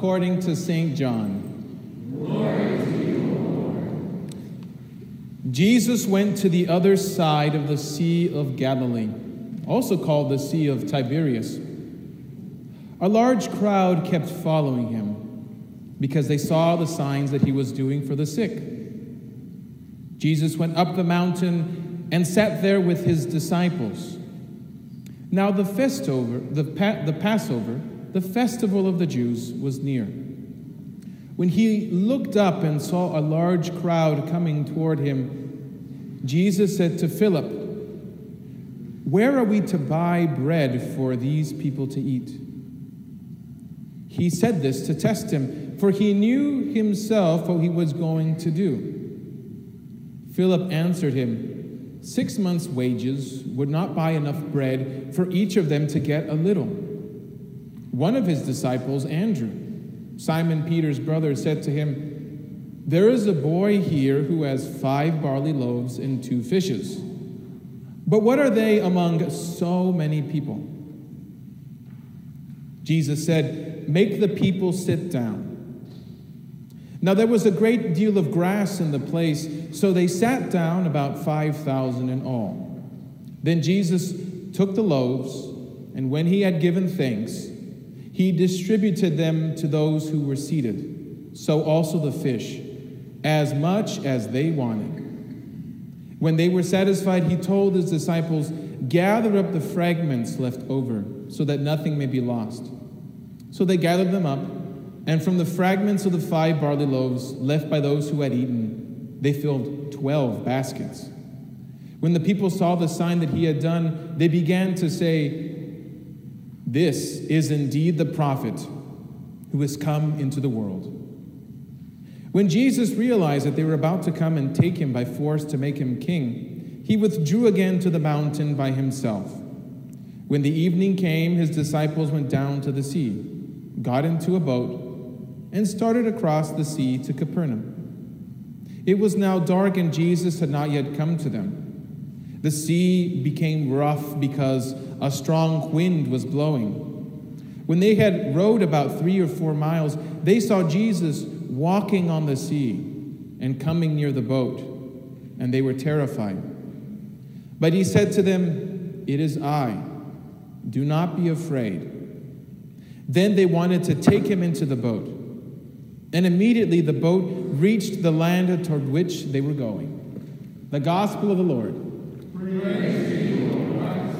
according to St. John. Glory to you, Lord. Jesus went to the other side of the Sea of Galilee, also called the Sea of Tiberias. A large crowd kept following him because they saw the signs that he was doing for the sick. Jesus went up the mountain and sat there with his disciples. Now the Passover, the festival of the Jews, was near. When he looked up and saw a large crowd coming toward him, Jesus said to Philip, "Where are we to buy bread for these people to eat?" He said this to test him, for he knew himself what he was going to do. Philip answered him, 6 months' wages would not buy enough bread for each of them to get a little. One of his disciples, Andrew, Simon Peter's brother, said to him, "There is a boy here who has 5 barley loaves and 2 fishes. But what are they among so many people?" Jesus said, "Make the people sit down." Now there was a great deal of grass in the place, so they sat down, about 5,000 in all. Then Jesus took the loaves, and when he had given thanks, he distributed them to those who were seated, so also the fish, as much as they wanted. When they were satisfied, he told his disciples, "Gather up the fragments left over, so that nothing may be lost." So they gathered them up, and from the fragments of the 5 barley loaves left by those who had eaten, they filled 12 baskets. When the people saw the sign that he had done, they began to say, "This is indeed the prophet who has come into the world." When Jesus realized that they were about to come and take him by force to make him king, he withdrew again to the mountain by himself. When the evening came, his disciples went down to the sea, got into a boat, and started across the sea to Capernaum. It was now dark, and Jesus had not yet come to them. The sea became rough because a strong wind was blowing. When they had rowed about 3 or 4 miles, they saw Jesus walking on the sea and coming near the boat, and they were terrified. But he said to them, "It is I. Do not be afraid." Then they wanted to take him into the boat, and immediately the boat reached the land toward which they were going. The Gospel of the Lord. Praise to you, O Christ.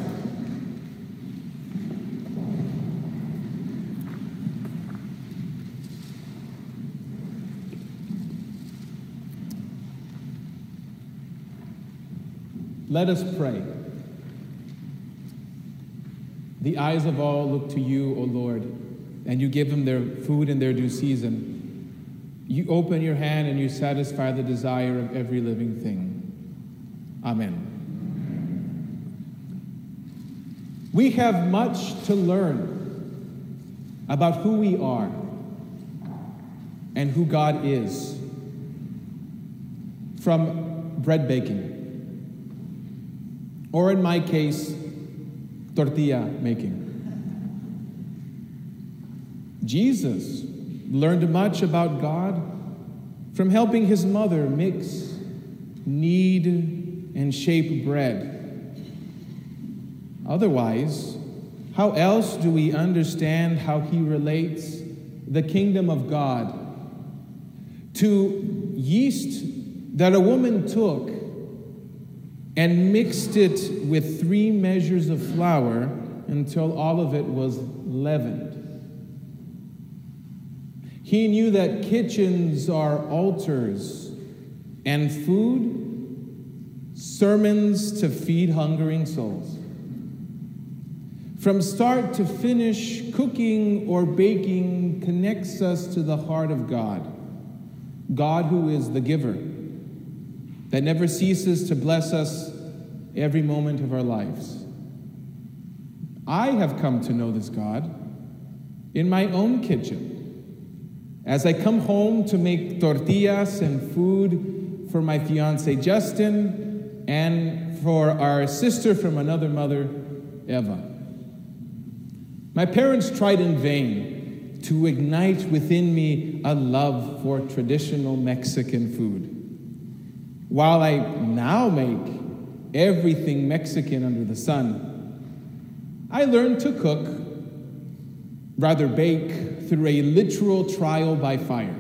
Let us pray. The eyes of all look to you, O Lord, and you give them their food in their due season. You open your hand and you satisfy the desire of every living thing. Amen. We have much to learn about who we are and who God is from bread baking, or in my case, tortilla making. Jesus learned much about God from helping his mother mix, knead, and shape bread. Otherwise, how else do we understand how he relates the kingdom of God to yeast that a woman took and mixed it with 3 measures of flour until all of it was leavened? He knew that kitchens are altars, and food, sermons to feed hungering souls. From start to finish, cooking or baking connects us to the heart of God, God who is the giver, that never ceases to bless us every moment of our lives. I have come to know this God in my own kitchen. As I come home to make tortillas and food for my fiancé Justin and for our sister from another mother, Eva. My parents tried in vain to ignite within me a love for traditional Mexican food. While I now make everything Mexican under the sun, I learned to cook, rather bake, through a literal trial by fire.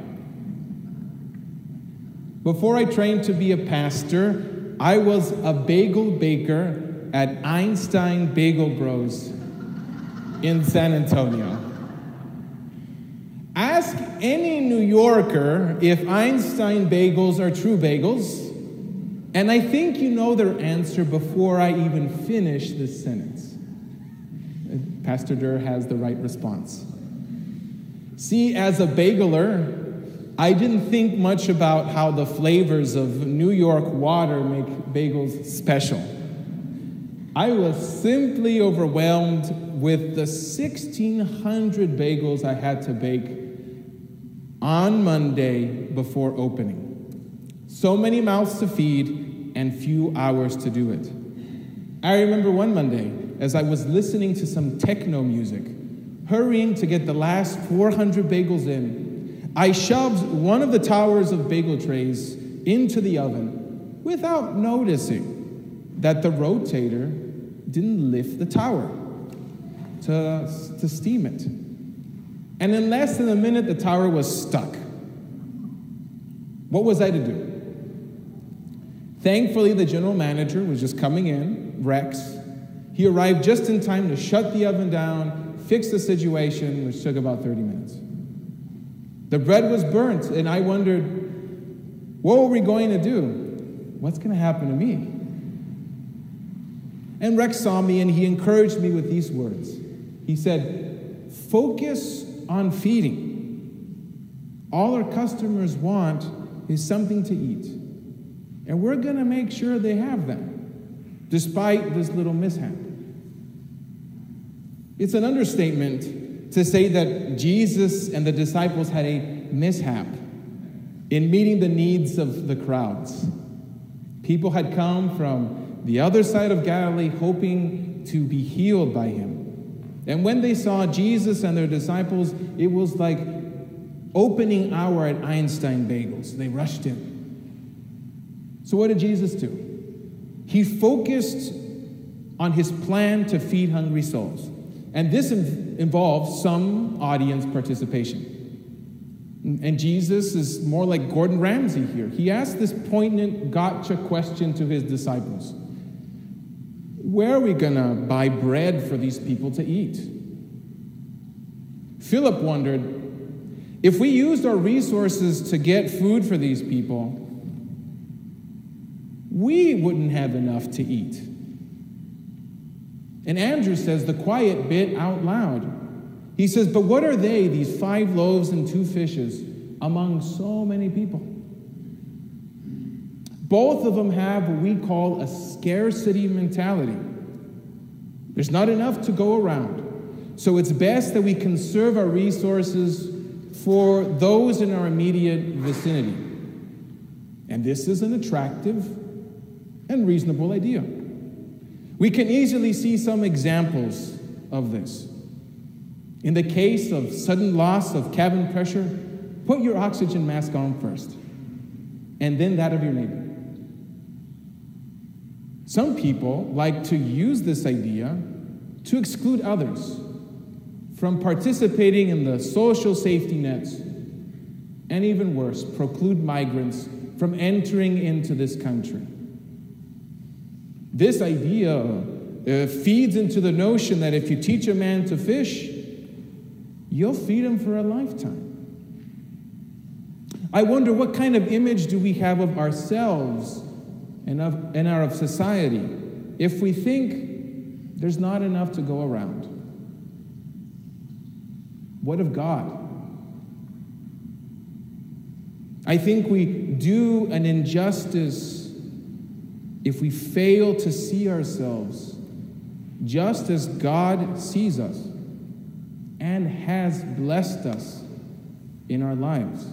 Before I trained to be a pastor, I was a bagel baker at Einstein Bagel Bros in San Antonio. Ask any New Yorker if Einstein bagels are true bagels, and I think you know their answer before I even finish this sentence. Pastor Durr has the right response. See, as a bageler, I didn't think much about how the flavors of New York water make bagels special. I was simply overwhelmed with the 1,600 bagels I had to bake on Monday before opening. So many mouths to feed and few hours to do it. I remember one Monday, as I was listening to some techno music, hurrying to get the last 400 bagels in, I shoved one of the towers of bagel trays into the oven without noticing that the rotator didn't lift the tower to steam it. And in less than a minute, the tower was stuck. What was I to do? Thankfully, the general manager was just coming in, Rex. He arrived just in time to shut the oven down, fix the situation, which took about 30 minutes. The bread was burnt, and I wondered, what were we going to do? What's going to happen to me? And Rex saw me, and he encouraged me with these words. He said, focus on feeding. All our customers want is something to eat. And we're going to make sure they have that, despite this little mishap. It's an understatement to say that Jesus and the disciples had a mishap in meeting the needs of the crowds. People had come from the other side of Galilee hoping to be healed by him. And when they saw Jesus and their disciples, it was like opening hour at Einstein Bagels. They rushed in. So what did Jesus do? He focused on his plan to feed hungry souls. And this involves some audience participation. And Jesus is more like Gordon Ramsay here. He asked this poignant gotcha question to his disciples. Where are we going to buy bread for these people to eat? Philip wondered, if we used our resources to get food for these people, we wouldn't have enough to eat. And Andrew says the quiet bit out loud. He says, but what are they, these 5 loaves and 2 fishes, among so many people? Both of them have what we call a scarcity mentality. There's not enough to go around. So it's best that we conserve our resources for those in our immediate vicinity. And this is an attractive and reasonable idea. We can easily see some examples of this. In the case of sudden loss of cabin pressure, put your oxygen mask on first, and then that of your neighbor. Some people like to use this idea to exclude others from participating in the social safety nets, and even worse, preclude migrants from entering into this country. This idea feeds into the notion that if you teach a man to fish, you'll feed him for a lifetime. I wonder, what kind of image do we have of ourselves and of society if we think there's not enough to go around? What of God? I think we do an injustice if we fail to see ourselves just as God sees us and has blessed us in our lives.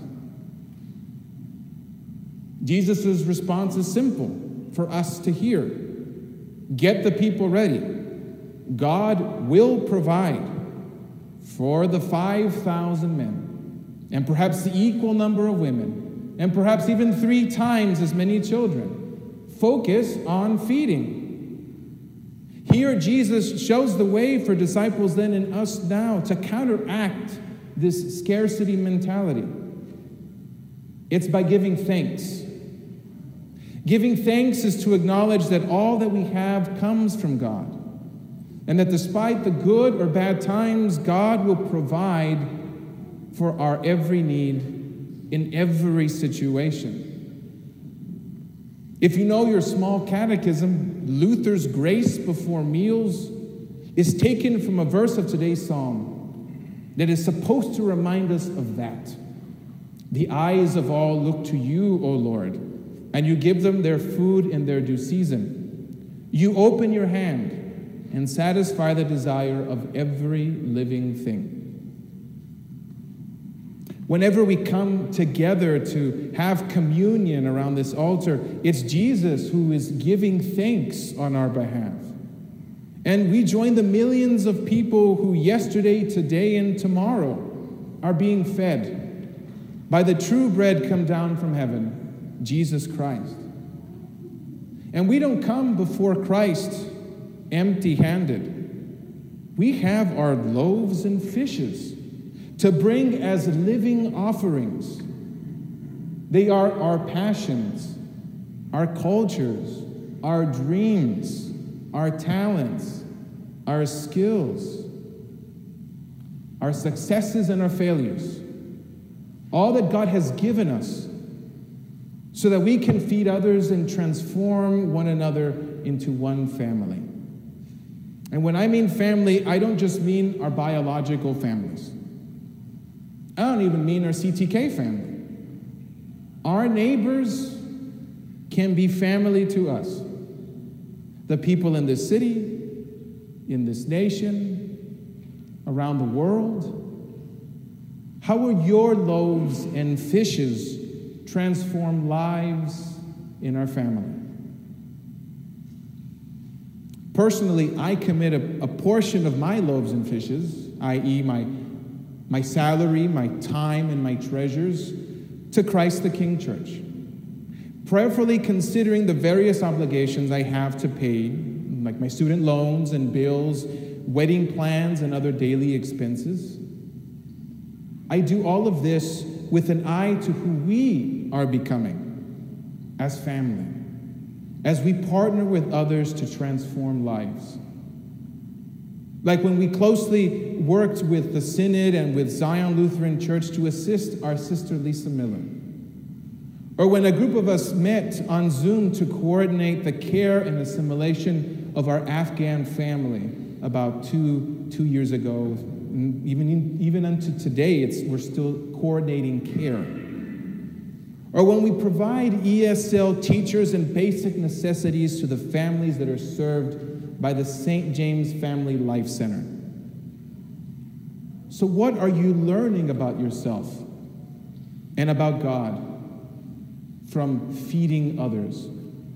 Jesus' response is simple for us to hear. Get the people ready. God will provide. for the 5,000 men, and perhaps the equal number of women, and perhaps even 3 times as many children. Focus on feeding. Here, Jesus shows the way for disciples then and us now to counteract this scarcity mentality. It's by giving thanks. Giving thanks is to acknowledge that all that we have comes from God, and that despite the good or bad times, God will provide for our every need in every situation. If you know your small catechism, Luther's grace before meals is taken from a verse of today's psalm that is supposed to remind us of that. The eyes of all look to you, O Lord, and you give them their food in their due season. You open your hand and satisfy the desire of every living thing. Whenever we come together to have communion around this altar, it's Jesus who is giving thanks on our behalf. And we join the millions of people who yesterday, today, and tomorrow are being fed by the true bread come down from heaven, Jesus Christ. And we don't come before Christ empty-handed. We have our loaves and fishes to bring as living offerings. They are our passions, our cultures, our dreams, our talents, our skills, our successes and our failures. All that God has given us so that we can feed others and transform one another into one family. And when I mean family, I don't just mean our biological families. I don't even mean our CTK family. Our neighbors can be family to us. The people in this city, in this nation, around the world. How will your loaves and fishes transform lives in our family? Personally, I commit a portion of my loaves and fishes, i.e. my salary, my time, and my treasures, to Christ the King Church, prayerfully considering the various obligations I have to pay, like my student loans and bills, wedding plans, and other daily expenses. I do all of this with an eye to who we are becoming as family, as we partner with others to transform lives. Like when we closely worked with the Synod and with Zion Lutheran Church to assist our sister Lisa Miller. Or when a group of us met on Zoom to coordinate the care and assimilation of our Afghan family about two years ago. Even unto today, we're still coordinating care. Or when we provide ESL teachers and basic necessities to the families that are served by the St. James Family Life Center. So what are you learning about yourself and about God from feeding others?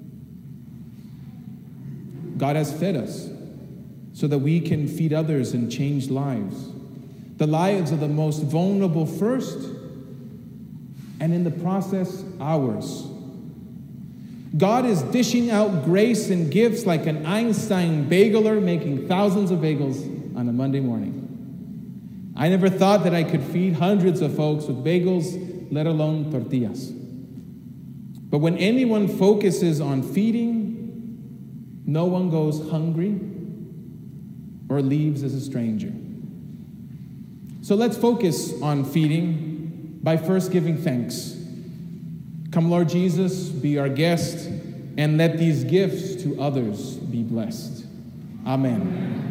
God has fed us so that we can feed others and change lives. The lives of the most vulnerable first, and in the process, ours. God is dishing out grace and gifts like an Einstein bageler making thousands of bagels on a Monday morning. I never thought that I could feed hundreds of folks with bagels, let alone tortillas. But when anyone focuses on feeding, no one goes hungry or leaves as a stranger. So let's focus on feeding by first giving thanks. Come, Lord Jesus, be our guest, and let these gifts to others be blessed. Amen.